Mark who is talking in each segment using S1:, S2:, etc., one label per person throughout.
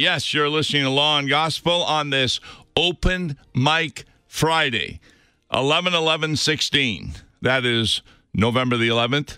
S1: Yes, you're listening to Law and Gospel on this Open Mic Friday, 11/11/16. That is November the 11th,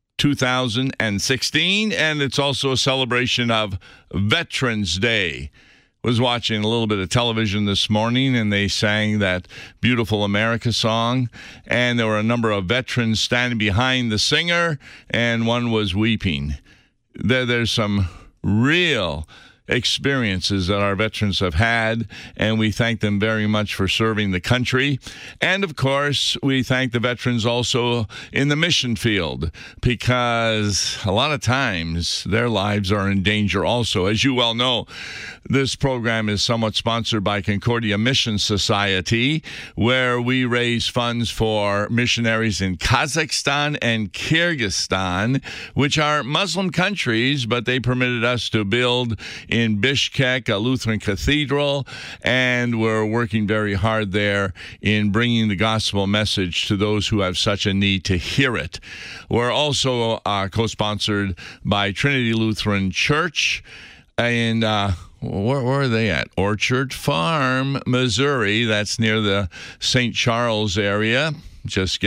S1: 2016, and it's also a celebration of Veterans Day. Was watching a little bit of television this morning, and they sang that Beautiful America song, and there were a number of veterans standing behind the singer, and one was weeping. There's some real experiences that our veterans have had, and we thank them very much for serving the country. And of course, we thank the veterans also in the mission field, because a lot of times their lives are in danger also. As you well know, this program is somewhat sponsored by Concordia Mission Society, where we raise funds for missionaries in Kazakhstan and Kyrgyzstan, which are Muslim countries, but they permitted us to build in Bishkek a Lutheran cathedral, and we're working very hard there in bringing the gospel message to those who have such a need to hear it. We're also co-sponsored by Trinity Lutheran Church, and where are they at? Orchard Farm, Missouri. That's near the St. Charles area. Just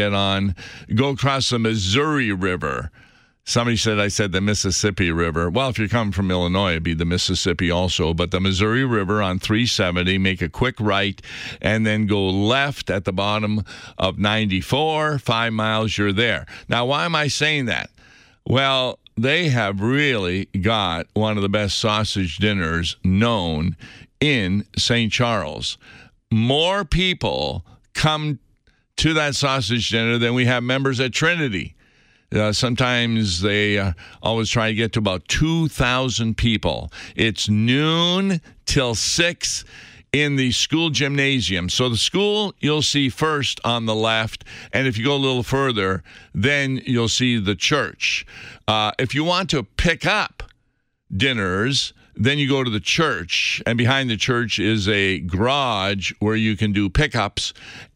S1: go across the Missouri River. Somebody said I said the Mississippi River. Well, if you're coming from Illinois, it'd be the Mississippi also. But the Missouri River on 370, make a quick right, and then go left at the bottom of 94. 5 miles, you're there. Now, why am I saying that? Well, they have really got one of the best sausage dinners known in St. Charles. More people come to that sausage dinner than we have members at Trinity. Sometimes they always try to get to about 2,000 people. It's noon till 6 in the school gymnasium. So the school you'll see first on the left, and if you go a little further, then you'll see the church. If you want to pick up dinners, then you go to the church, and behind the church is a garage where you can do pickups,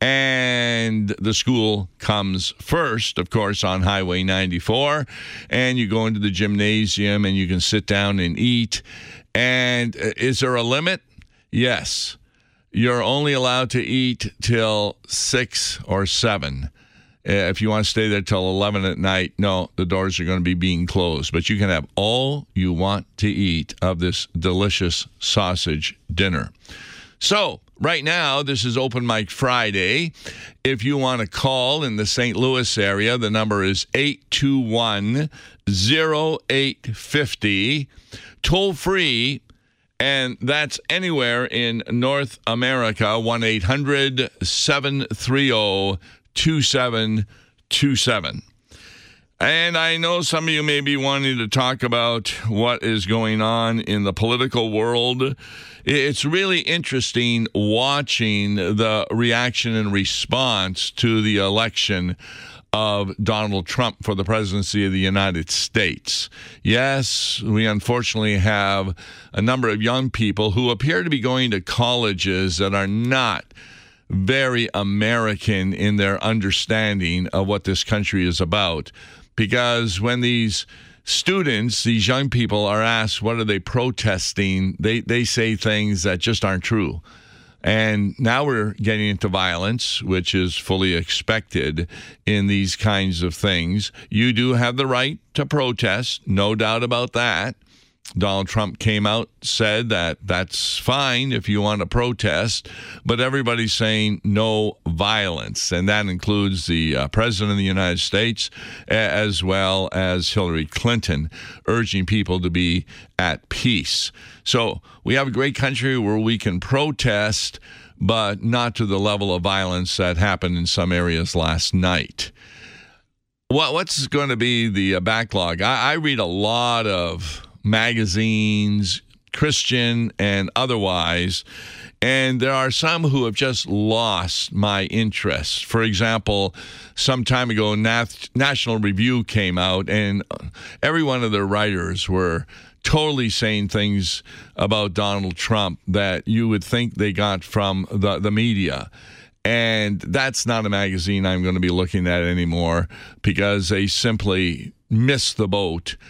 S1: and the school comes first, of course, on Highway 94, and you go into the gymnasium, and you can sit down and eat. And is there a limit? Yes. You're only allowed to eat till 6 or 7. If you want to stay there till 11 at night, no, the doors are going to be being closed. But you can have all you want to eat of this delicious sausage dinner. So, right now, this is Open Mic Friday. If you want to call in the St. Louis area, the number is 821-0850, toll free. And that's anywhere in North America, 1-800-730-2727. And I know some of you may be wanting to talk about what is going on in the political world. It's really interesting watching the reaction and response to the election of Donald Trump for the presidency of the United States. Yes, we unfortunately have a number of young people who appear to be going to colleges that are not very American in their understanding of what this country is about. Because when these students, these young people, are asked what are they protesting, they say things that just aren't true. And now we're getting into violence, which is fully expected in these kinds of things. You do have the right to protest, no doubt about that. Donald Trump came out, said that that's fine if you want to protest, but everybody's saying no violence, and that includes the President of the United States as well as Hillary Clinton, urging people to be at peace. So we have a great country where we can protest, but not to the level of violence that happened in some areas last night. What's going to be the backlog? I read a lot of magazines, Christian and otherwise, and there are some who have just lost my interest. For example, some time ago, National Review came out, and every one of their writers were totally saying things about Donald Trump that you would think they got from the media. And that's not a magazine I'm going to be looking at anymore, because they simply missed the boat.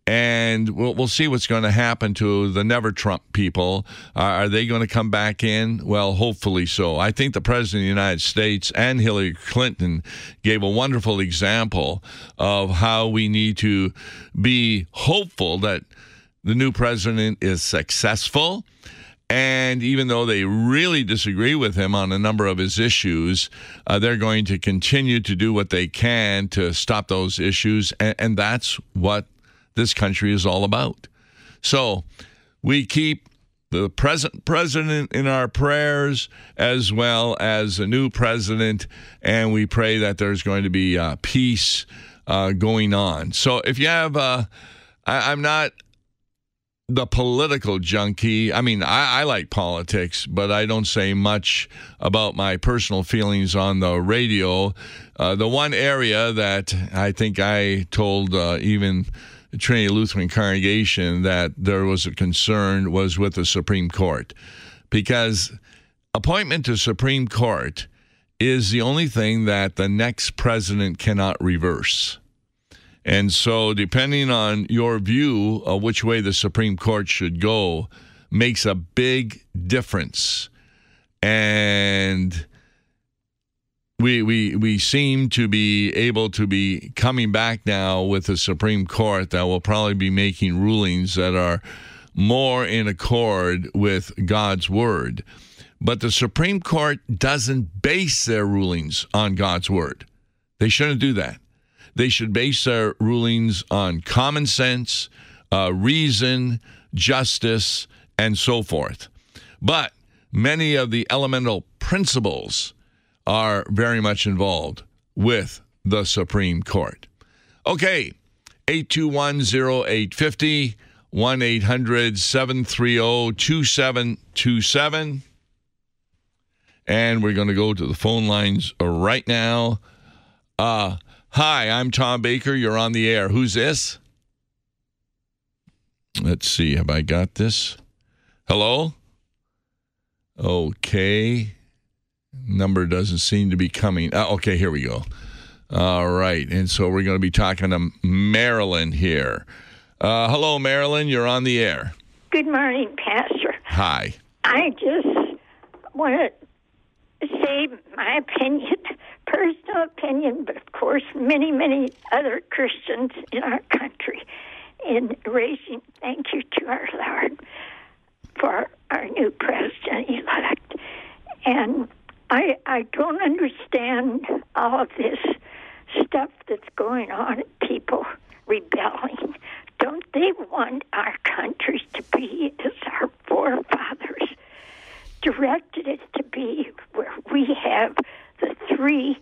S1: And we'll see what's going to happen to the Never Trump people. Are they going to come back in? Well, hopefully so. I think the President of the United States and Hillary Clinton gave a wonderful example of how we need to be hopeful that the new president is successful. And even though they really disagree with him on a number of his issues, they're going to continue to do what they can to stop those issues. And that's what this country is all about. So we keep the present president in our prayers as well as a new president, and we pray that there's going to be peace going on. So if you have, I'm not the political junkie. I mean, I like politics, but I don't say much about my personal feelings on the radio. The one area that I think I told even Trinity Lutheran Congregation that there was a concern was with the Supreme Court, because appointment to Supreme Court is the only thing that the next president cannot reverse. And so depending on your view of which way the Supreme Court should go makes a big difference. And we seem to be able to be coming back now with the Supreme Court that will probably be making rulings that are more in accord with God's word. But the Supreme Court doesn't base their rulings on God's word. They shouldn't do that. They should base their rulings on common sense, reason, justice, and so forth. But many of the elemental principles are very much involved with the Supreme Court. Okay, 821-0850, 1-800-730-2727. And we're going to go to the phone lines right now. Hi, I'm Tom Baker. You're on the air. Who's this? Let's see. Have I got this? Hello? Okay. Number doesn't seem to be coming. Okay, here we go. All right. And so we're going to be talking to Marilyn here. Hello, Marilyn. You're on the air.
S2: Good morning, Pastor.
S1: Hi.
S2: I just want to say my opinion, personal opinion, but of course many, many other Christians in our country, in raising thank you to our Lord for our new president-elect. And I don't understand all of this stuff that's going on, people rebelling. Don't they want our country to be as our forefathers directed it to be, where we have the three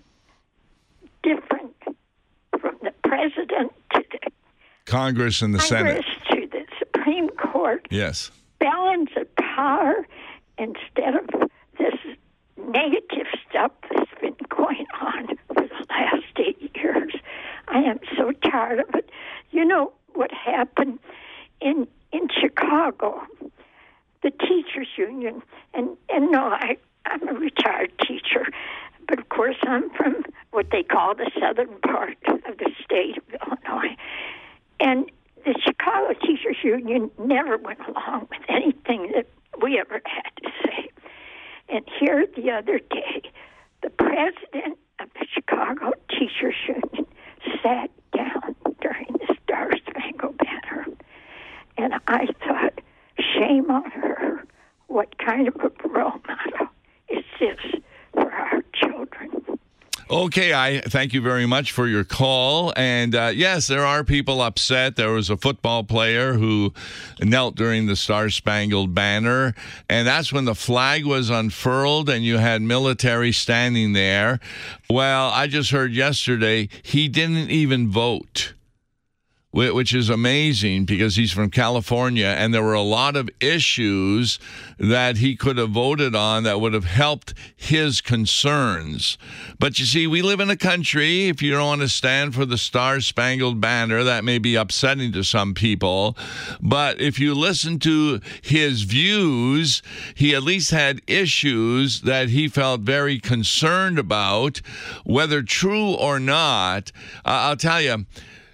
S2: different, from the president to the
S1: Congress and the Senate
S2: to the Supreme Court?
S1: Yes.
S2: Balance of power instead of this negative stuff that's been going on for the last 8 years. I am so tired of it. You know what happened in Chicago? The teachers union, and no, I'm a retired teacher, but of course I'm from what they call the southern part of the state of Illinois. And the Chicago Teachers Union never went along with anything that we ever had to say. And here the other day, the president of the Chicago Teachers Union sat down during the Star-Spangled Banner. And I thought, shame on her. What kind of a role model is this for our children?
S1: Okay, I thank you very much for your call. And yes, there are people upset. There was a football player who knelt during the Star-Spangled Banner, and that's when the flag was unfurled and you had military standing there. Well, I just heard yesterday he didn't even vote, which is amazing because he's from California, and there were a lot of issues that he could have voted on that would have helped his concerns. But you see, we live in a country, if you don't want to stand for the Star-Spangled Banner, that may be upsetting to some people. But if you listen to his views, he at least had issues that he felt very concerned about, whether true or not. I'll tell you,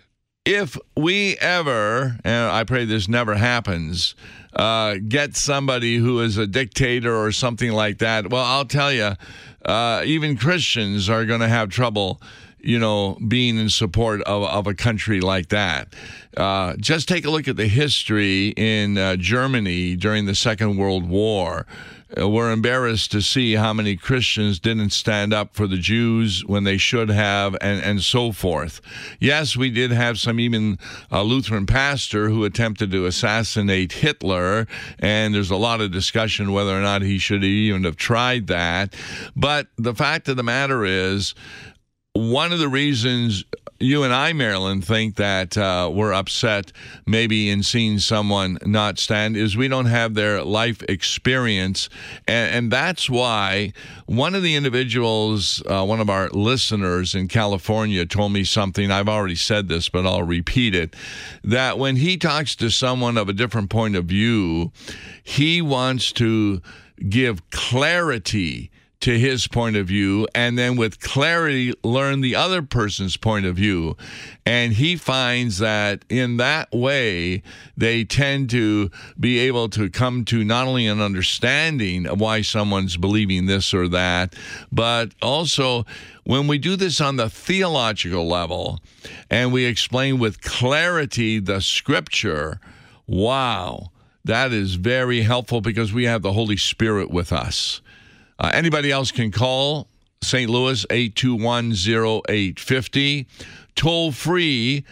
S1: if we ever, and I pray this never happens, get somebody who is a dictator or something like that, well, I'll tell you, even Christians are going to have trouble, being in support of a country like that. Just take a look at the history in Germany during the Second World War. We're embarrassed to see how many Christians didn't stand up for the Jews when they should have, and so forth. Yes, we did have some even Lutheran pastor who attempted to assassinate Hitler, and there's a lot of discussion whether or not he should even have tried that. But the fact of the matter is, one of the reasons you and I, Marilyn, think that we're upset maybe in seeing someone not stand is we don't have their life experience. And that's why one of the individuals, one of our listeners in California told me something. I've already said this, but I'll repeat it, that when he talks to someone of a different point of view, he wants to give clarity to his point of view, and then with clarity learn the other person's point of view. And he finds that in that way, they tend to be able to come to not only an understanding of why someone's believing this or that, but also when we do this on the theological level and we explain with clarity the scripture, wow, that is very helpful because we have the Holy Spirit with us. Anybody else can call St. Louis 821-0850. Toll free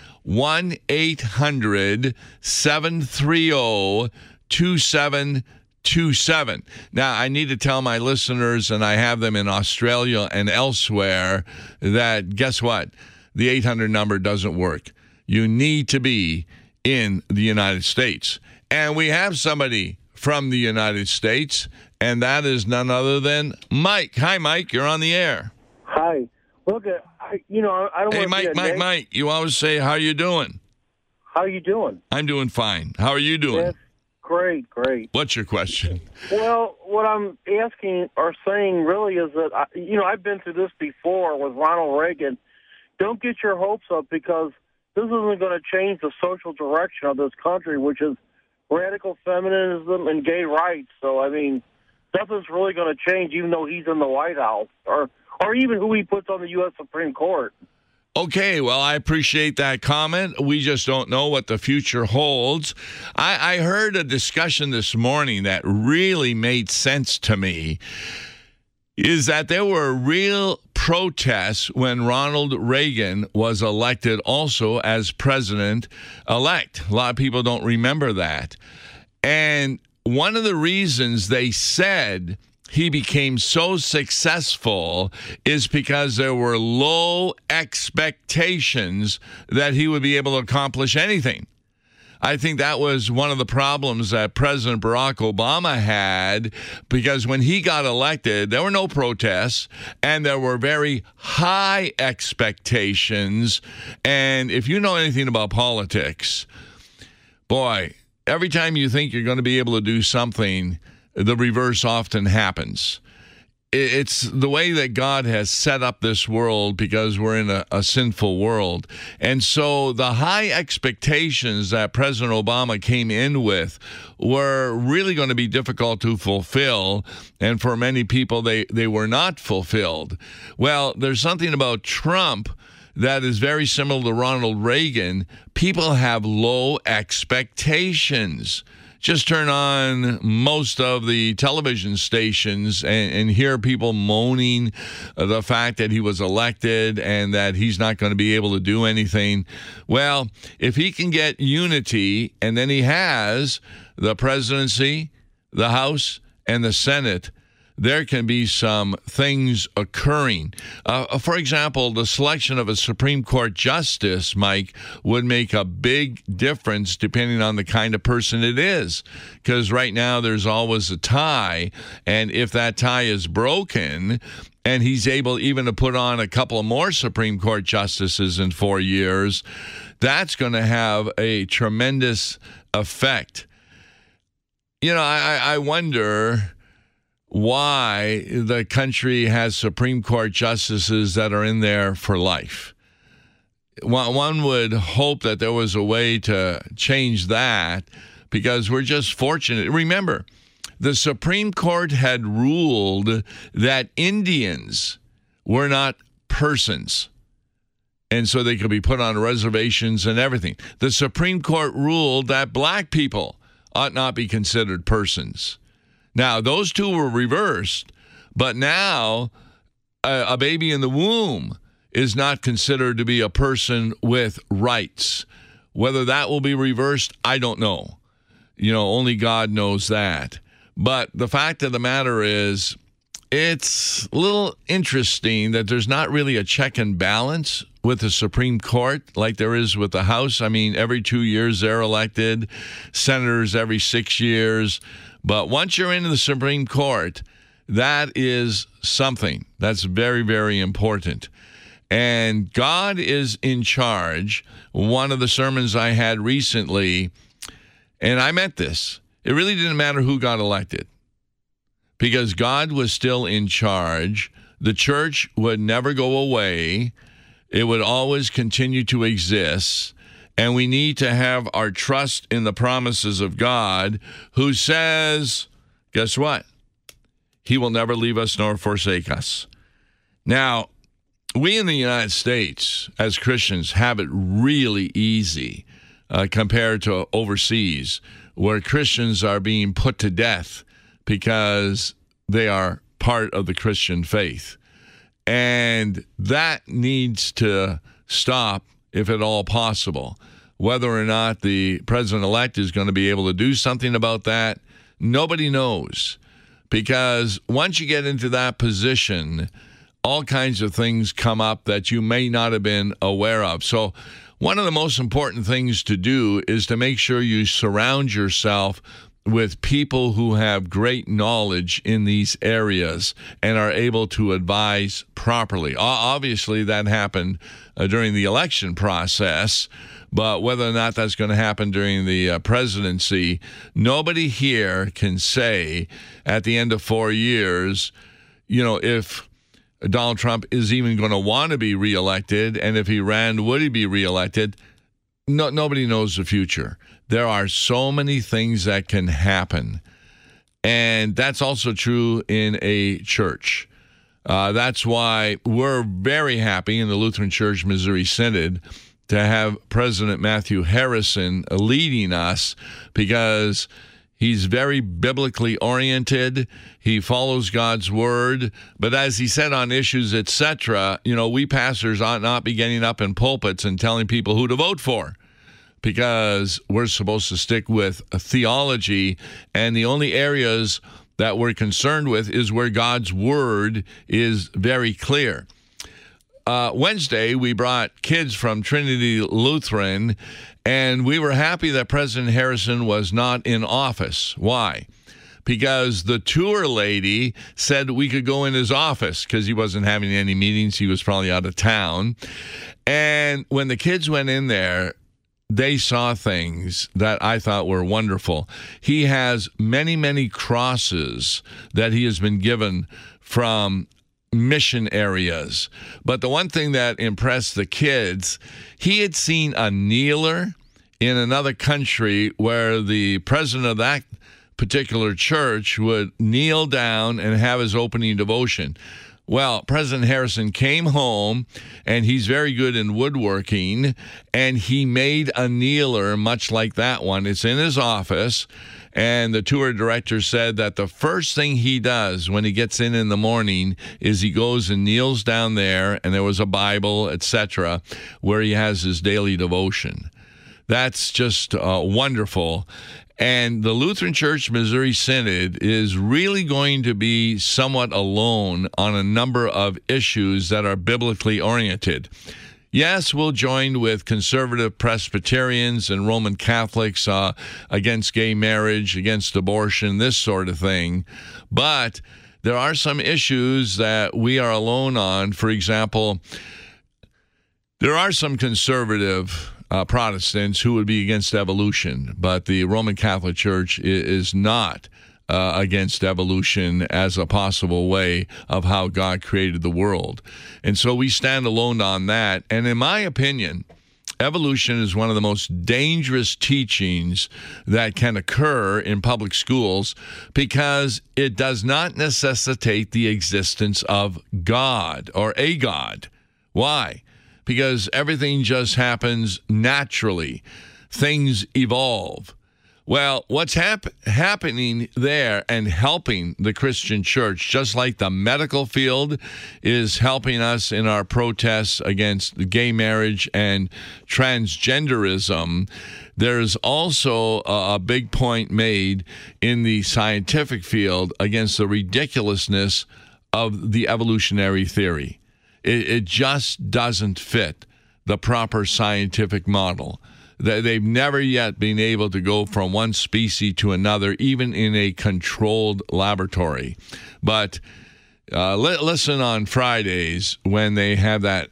S1: 1-800-730-2727. Now, I need to tell my listeners, and I have them in Australia and elsewhere, that guess what? The 800 number doesn't work. You need to be in the United States. And we have somebody from the United States, and that is none other than Mike. Hi, Mike. You're on the air.
S3: Hi. Look, I don't
S1: Hey,
S3: want
S1: to Mike. You always say, how you doing?
S3: How you doing?
S1: I'm doing fine. How are you doing?
S3: Yes, great.
S1: What's your question?
S3: Well, what I'm asking or saying really is that, I've been through this before with Ronald Reagan. Don't get your hopes up because this isn't going to change the social direction of this country, which is radical feminism and gay rights. So, nothing's really going to change, even though he's in the White House, or even who he puts on the U.S. Supreme Court.
S1: Okay, well, I appreciate that comment. We just don't know what the future holds. I heard a discussion this morning that really made sense to me, is that there were real protests when Ronald Reagan was elected also as president-elect. A lot of people don't remember that. And one of the reasons they said he became so successful is because there were low expectations that he would be able to accomplish anything. I think that was one of the problems that President Barack Obama had, because when he got elected, there were no protests and there were very high expectations. And if you know anything about politics, boy, every time you think you're going to be able to do something, the reverse often happens. It's the way that God has set up this world because we're in a sinful world. And so the high expectations that President Obama came in with were really going to be difficult to fulfill. And for many people, they were not fulfilled. Well, there's something about Trump that is very similar to Ronald Reagan. People have low expectations. Just turn on most of the television stations and hear people moaning the fact that he was elected and that he's not going to be able to do anything. Well, if he can get unity, and then he has the presidency, the House, and the Senate, there can be some things occurring. For example, the selection of a Supreme Court justice, Mike, would make a big difference depending on the kind of person it is. Because right now there's always a tie, and if that tie is broken, and he's able even to put on a couple of more Supreme Court justices in 4 years, that's going to have a tremendous effect. I wonder why the country has Supreme Court justices that are in there for life. One would hope that there was a way to change that, because we're just fortunate. Remember, the Supreme Court had ruled that Indians were not persons, and so they could be put on reservations and everything. The Supreme Court ruled that black people ought not be considered persons. Now, those two were reversed, but now a baby in the womb is not considered to be a person with rights. Whether that will be reversed, I don't know. Only God knows that. But the fact of the matter is, it's a little interesting that there's not really a check and balance with the Supreme Court like there is with the House. I mean, every 2 years they're elected, senators every 6 years. But once you're into the Supreme Court, that is something that's very, very important. And God is in charge. One of the sermons I had recently, and I meant this, it really didn't matter who got elected, because God was still in charge. The church would never go away. It would always continue to exist. And we need to have our trust in the promises of God, who says, guess what? He will never leave us nor forsake us. Now, we in the United States, as Christians, have it really easy compared to overseas, where Christians are being put to death because they are part of the Christian faith. And that needs to stop, if at all possible. Whether or not the president-elect is going to be able to do something about that, nobody knows. Because once you get into that position, all kinds of things come up that you may not have been aware of. So one of the most important things to do is to make sure you surround yourself with people who have great knowledge in these areas and are able to advise properly. Obviously, that happened during the election process, but whether or not that's going to happen during the presidency, nobody here can say at the end of 4 years, if Donald Trump is even going to want to be reelected, and if he ran, would he be reelected? No, nobody knows the future. There are so many things that can happen, and that's also true in a church. That's why we're very happy in the Lutheran Church Missouri Synod to have President Matthew Harrison leading us, because he's very biblically oriented. He follows God's word. But as he said on issues, etc., we pastors ought not be getting up in pulpits and telling people who to vote for, because we're supposed to stick with theology, and the only areas that we're concerned with is where God's word is very clear. Wednesday, we brought kids from Trinity Lutheran, and we were happy that President Harrison was not in office. Why? Because the tour lady said we could go in his office because he wasn't having any meetings. He was probably out of town. And when the kids went in there, they saw things that I thought were wonderful. He has many, many crosses that he has been given from mission areas. But the one thing that impressed the kids, he had seen a kneeler in another country where the president of that particular church would kneel down and have his opening devotion. Well, President Harrison came home, and he's very good in woodworking, and he made a kneeler much like that one. It's in his office, and the tour director said that the first thing he does when he gets in the morning is he goes and kneels down there, and there was a Bible, etc., where he has his daily devotion. That's just wonderful. And the Lutheran Church Missouri Synod is really going to be somewhat alone on a number of issues that are biblically oriented. Yes, we'll join with conservative Presbyterians and Roman Catholics against gay marriage, against abortion, this sort of thing. But there are some issues that we are alone on. For example, there are some conservative Protestants who would be against evolution, but the Roman Catholic Church is not against evolution as a possible way of how God created the world. And so we stand alone on that. And in my opinion, evolution is one of the most dangerous teachings that can occur in public schools because it does not necessitate the existence of God or a God. Why? Because everything just happens naturally. Things evolve. Well, what's happening there and helping the Christian church, just like the medical field is helping us in our protests against gay marriage and transgenderism, there's also a big point made in the scientific field against the ridiculousness of the evolutionary theory. It just doesn't fit the proper scientific model. They've never yet been able to go from one species to another, even in a controlled laboratory. But listen on Fridays when they have that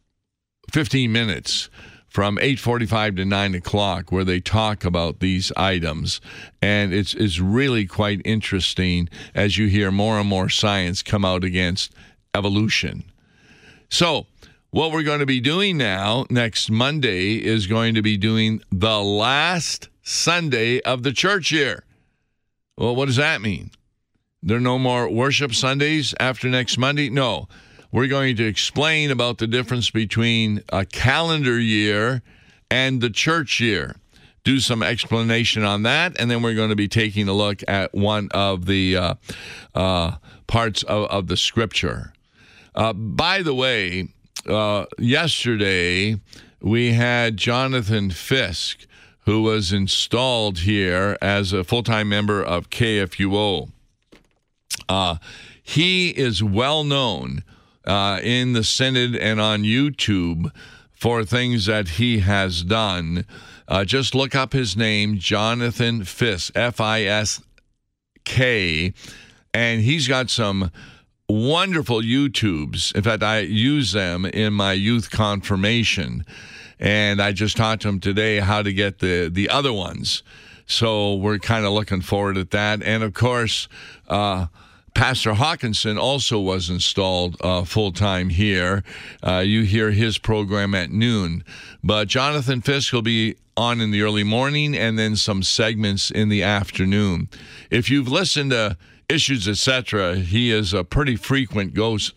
S1: 15 minutes from 8:45 to 9 o'clock where they talk about these items. And it's really quite interesting as you hear more and more science come out against evolution. So what we're going to be doing now, next Monday, is going to be doing the last Sunday of the church year. Well, what does that mean? There are no more worship Sundays after next Monday? No. We're going to explain about the difference between a calendar year and the church year. Do some explanation on that, and then we're going to be taking a look at one of the parts of the Scripture. By the way, yesterday, we had Jonathan Fisk, who was installed here as a full-time member of KFUO. He is well known in the Synod and on YouTube for things that he has done. Just look up his name, Jonathan Fisk, F-I-S-K, and he's got some wonderful YouTubes. In fact, I use them in my youth confirmation, and I just taught them today how to get the other ones. So we're kind of looking forward at that. And of course, Pastor Hawkinson also was installed full-time here. You hear his program at noon. But Jonathan Fisk will be on in the early morning and then some segments in the afternoon. If you've listened to Issues, etc., he is a pretty frequent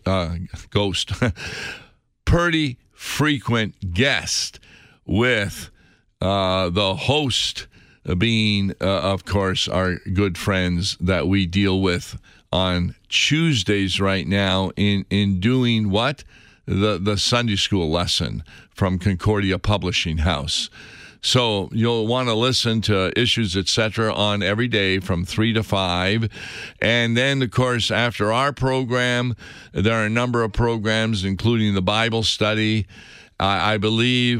S1: pretty frequent guest with the host being, of course, our good friends that we deal with on Tuesdays right now in doing what? The Sunday school lesson from Concordia Publishing House. So you'll want to listen to Issues, etc. on every day from 3 to 5. And then, of course, after our program, there are a number of programs, including the Bible study. I believe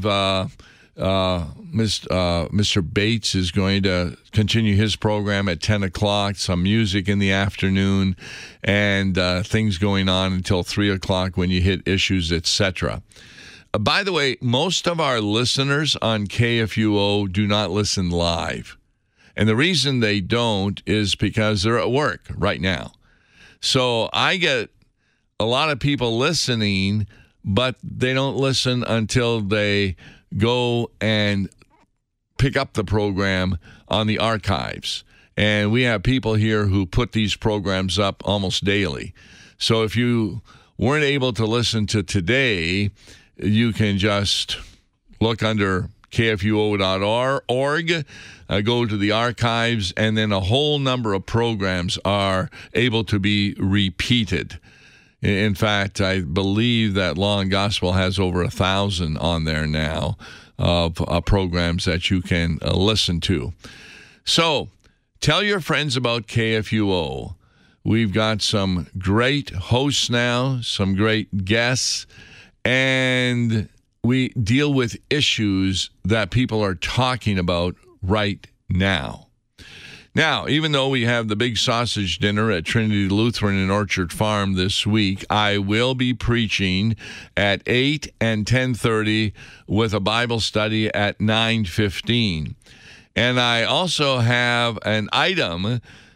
S1: Mr. Bates is going to continue his program at 10 o'clock, some music in the afternoon, and things going on until 3 o'clock when you hit Issues, etc. By the way, most of our listeners on KFUO do not listen live. And the reason they don't is because they're at work right now. So I get a lot of people listening, but they don't listen until they go and pick up the program on the archives. And we have people here who put these programs up almost daily. So if you weren't able to listen to today, you can just look under kfuo.org, go to the archives, and then a whole number of programs are able to be repeated. In fact, I believe that Law and Gospel has over 1,000 on there now of programs that you can listen to. So tell your friends about KFUO. We've got some great hosts now, some great guests, and we deal with issues that people are talking about right now. Now, even though we have the big sausage dinner at Trinity Lutheran in Orchard Farm this week, I will be preaching at 8 and 10:30 with a Bible study at 9:15. And I also have an item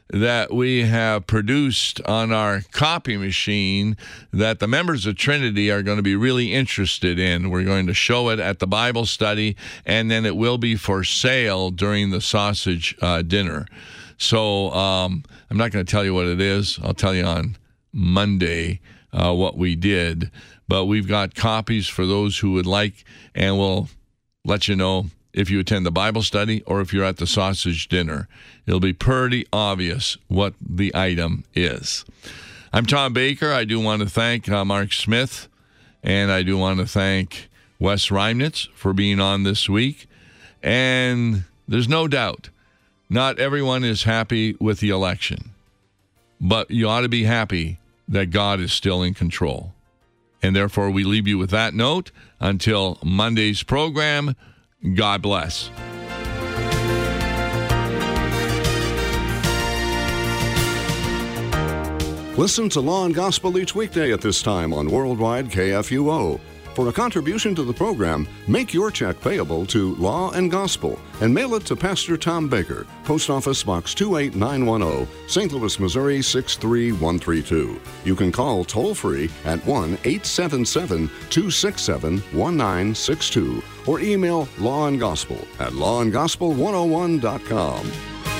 S1: that we have produced on our copy machine that the members of Trinity are going to be really interested in. We're going to show it at the Bible study, and then it will be for sale during the sausage dinner. So I'm not going to tell you what it is. I'll tell you on Monday what we did. But we've got copies for those who would like, and we'll let you know if you attend the Bible study or if you're at the sausage dinner. It'll be pretty obvious what the item is. I'm Tom Baker. I do want to thank Mark Smith, and I do want to thank Wes Reimnitz for being on this week. And there's no doubt, not everyone is happy with the election, but you ought to be happy that God is still in control. And therefore, we leave you with that note. Until Monday's program, God bless.
S4: Listen to Law and Gospel each weekday at this time on Worldwide KFUO. For a contribution to the program, make your check payable to Law and Gospel and mail it to Pastor Tom Baker, Post Office Box 28910, St. Louis, Missouri 63132. You can call toll-free at 1-877-267-1962 or email lawandgospel@lawandgospel101.com.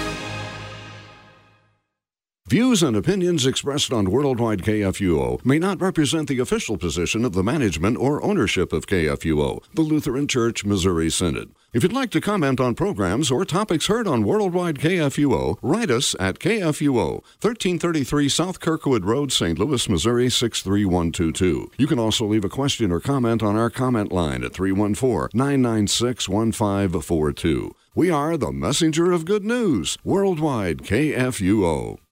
S4: Views and opinions expressed on Worldwide KFUO may not represent the official position of the management or ownership of KFUO, the Lutheran Church Missouri Synod. If you'd like to comment on programs or topics heard on Worldwide KFUO, write us at KFUO, 1333 South Kirkwood Road, St. Louis, Missouri 63122. You can also leave a question or comment on our comment line at 314-996-1542. We are the messenger of good news, Worldwide KFUO.